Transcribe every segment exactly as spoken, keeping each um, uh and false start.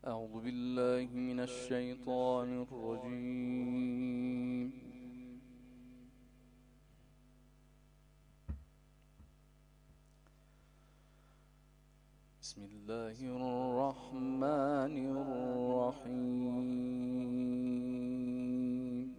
أعوذ بالله من الشيطان الرجيم. بسم الله الرحمن الرحيم.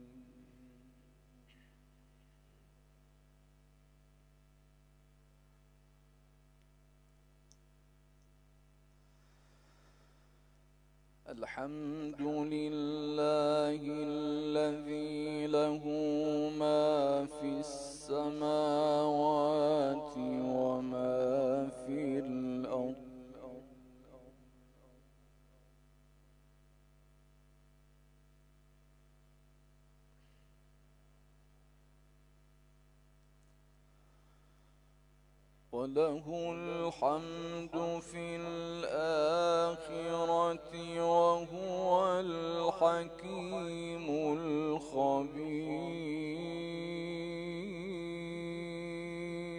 الحمد لله الذي له ما في السماوات وما في الأرض. وله الحمد في الآخرة وهو الحكيم الخبير.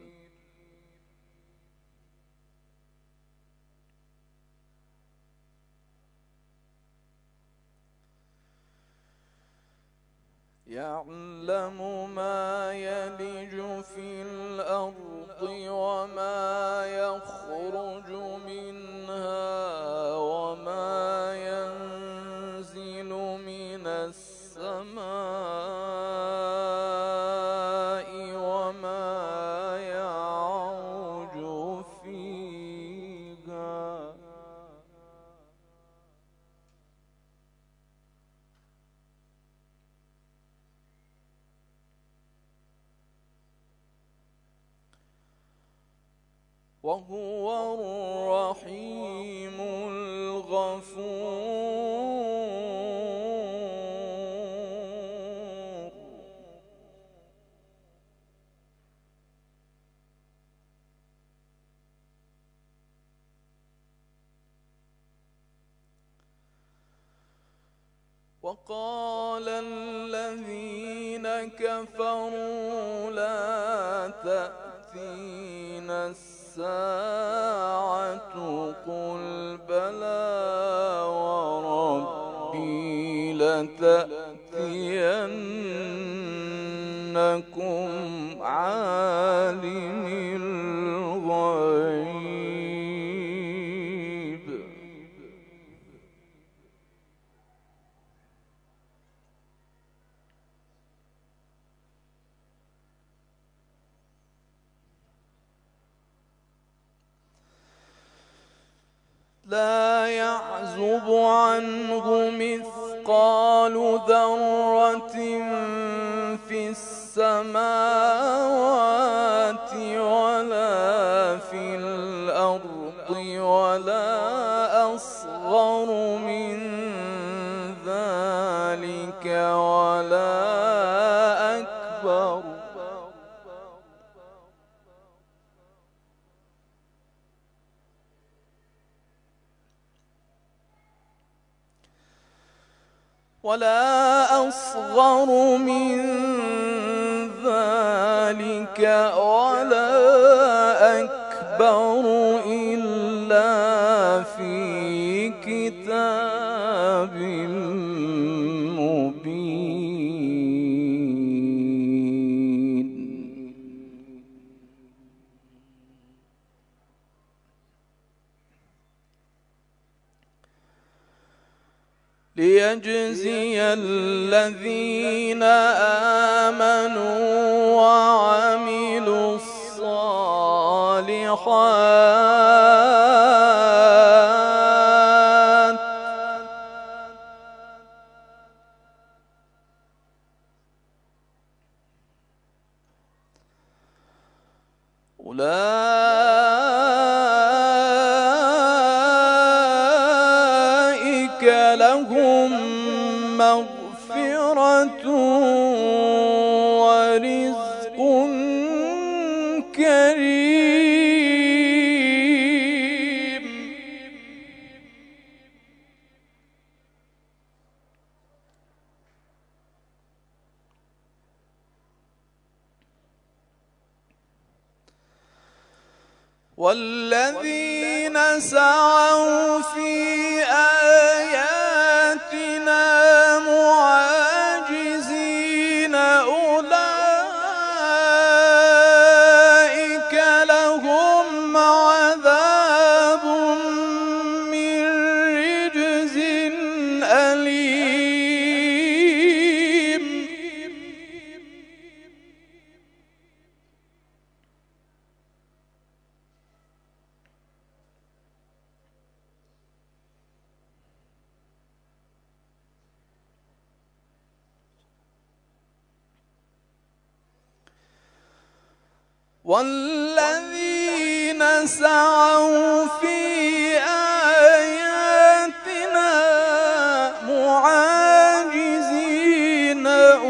يعلم ما يلج في الأرض وما يخرج منها وما ينزل من السماء وما يعرج فيها. وهو الرحيم الغفور. وقال الذين كفروا لا تأتينا الساعة قل بلى وربي لتأتينكم عالم الغيب. لا يعزب عنه مثقال ذرة في السماوات ولا في الأرض ولا أصغر من ذلك ولا أكبر ولا أصغر من ذلك ولا أكبر إلا في كتاب مبين. ليجزي الذين آمنوا وعملوا الصالحات أولئك لهم مغفرة ورزق كريم. والذين سعوا في والذين سعوا في آياتنا معاجزين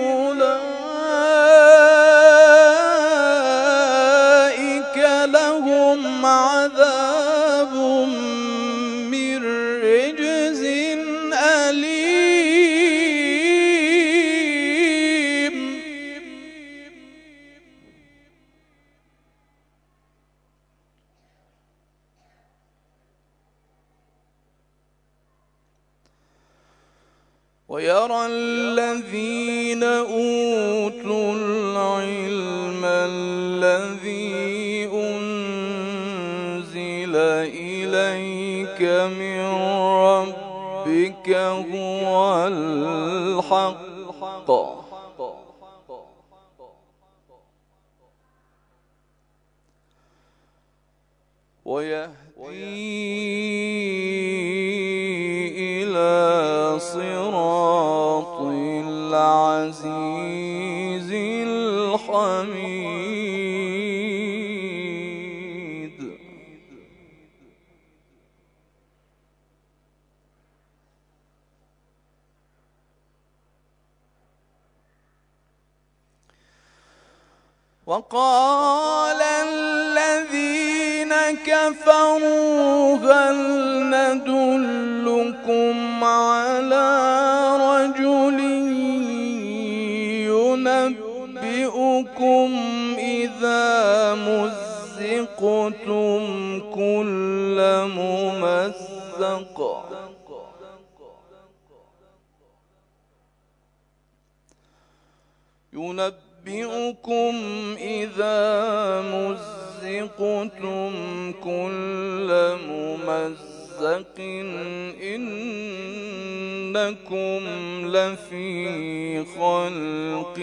أولئك لهم عذاب من رجز أليم. ويرى الذين أوتوا العلم الذي أنزل إليك من ربك هو الحق ويهدي إلى صراط العزيز الحميد. وقال الذين كفروا هل ندلكم على رجل ينبئكم إذا مزقتم كل ممزق ينبئكم إذا مزقتم كل ممزق إنكم لفي خلق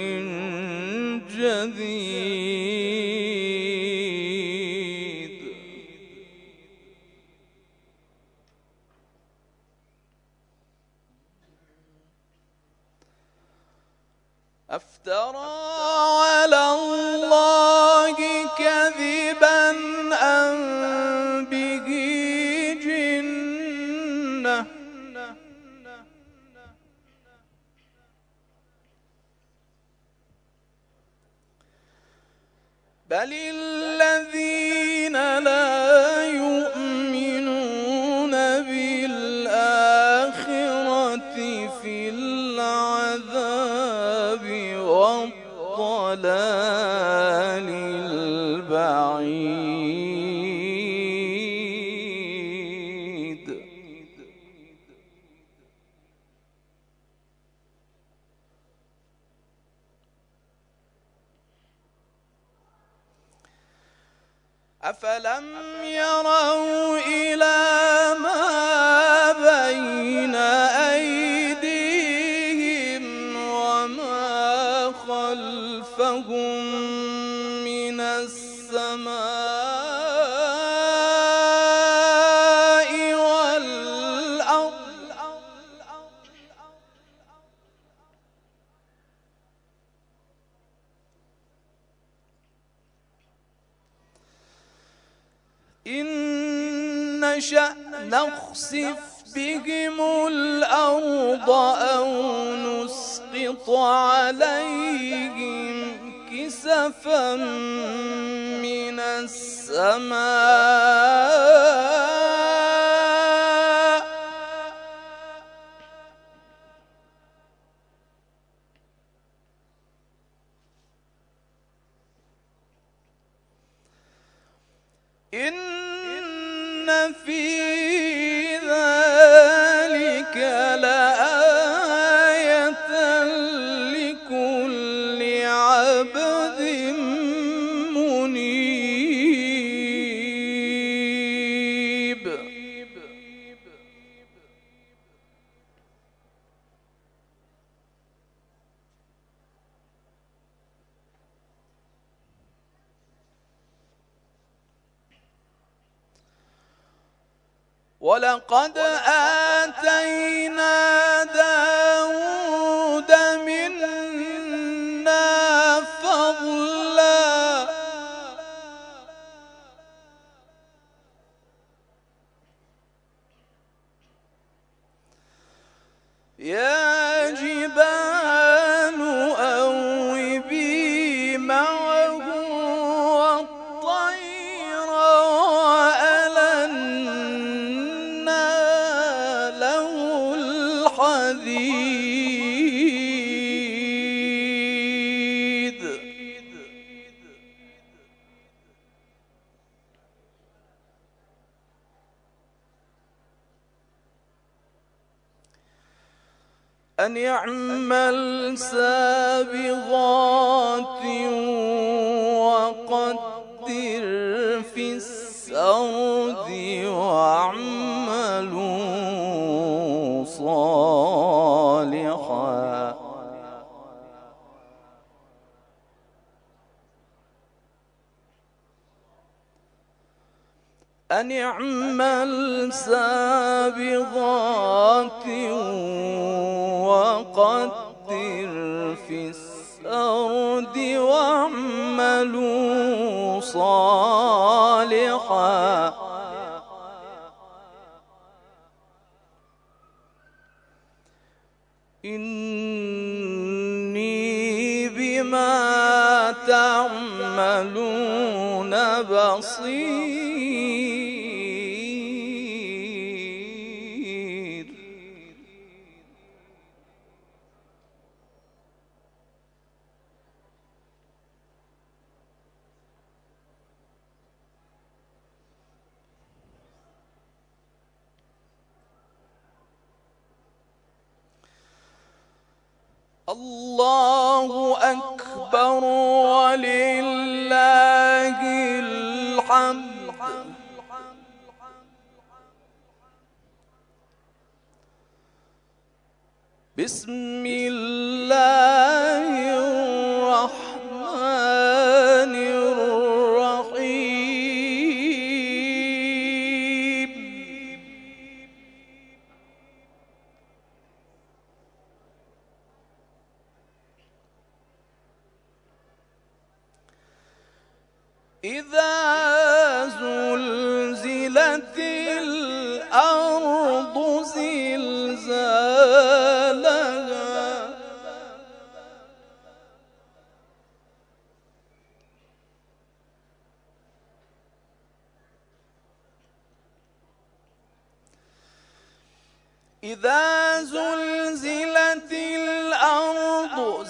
جديد. أفترى على الله كذبا أم به جنة بل الذين لا يؤمنون بالآخرة في العذاب والضلال البعيد. أفلم يروا إلى ما بين أيديهم وما خلفهم من السماء والأرض إن نشأ نخسف بهم الأرض أو نسقط عليهم كسفا من السماء إن في ذلك لآية لكل عبد منيب. ولقد آتينا داود منا فضلا يا جبال أوبي معه والطير وألنا له الحديد أن يعمل سابغات وقدر في السرد واعملوا صالحا أن يعمل سابغات وقدر في السرد واعملوا صالحا إني بما تعملون بصير. الله أكبر ولله الحمد. بسم الله الرحمن الرحيم. إذا زلزلت الأرض زلزالها إذا زلزلت الأرض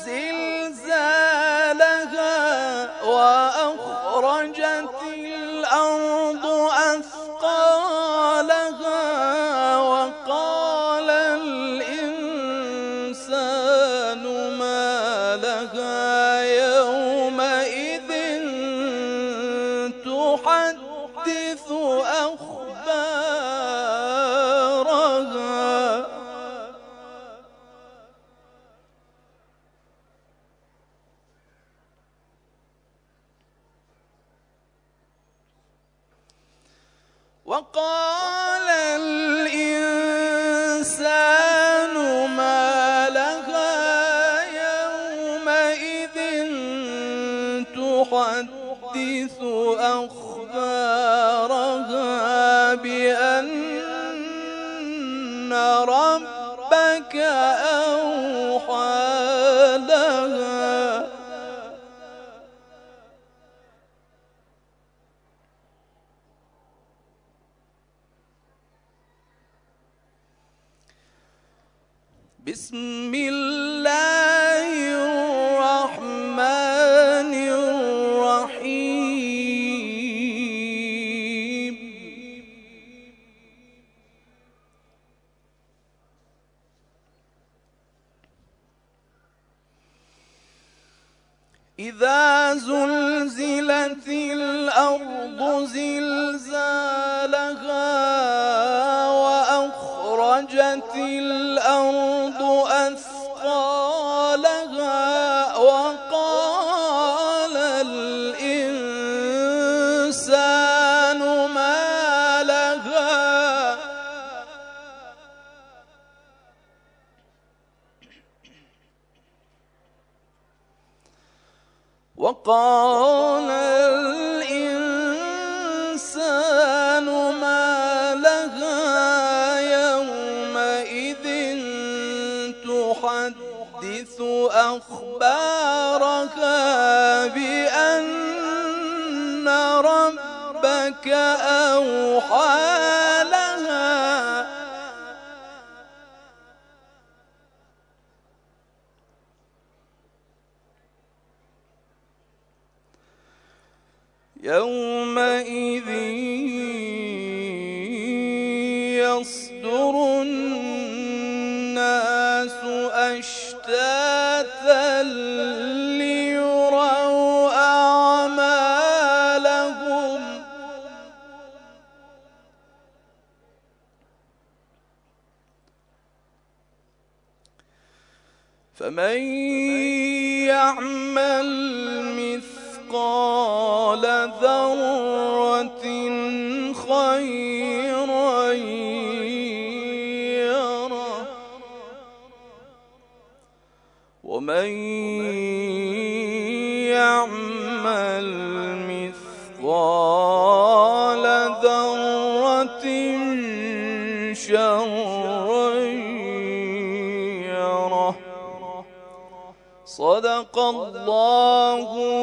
زلزالها وأخرجت الأرض أثقالها وقال الإنسان ما لها يومئذ تحدث أخبارها وقال الإنسان ما لها يومئذ تحدث أخبارها بأن ربك أوحى لها بسم الله الرحمن الرحيم. إذا زلزلت الأرض زلزالها وأخرجت الأرض أثقالها وقال الإنسان ما لها وقال الإنسان ما لها يومئذ تحدث أخبارها بأن ربك أوحى لها يومئذ يصدر الناس أشتاتا ليروا أعمالهم فمن يعمل مثقال ذرة خيرا يره ومن يعمل مثقال ذرة شرا يره. صدق الله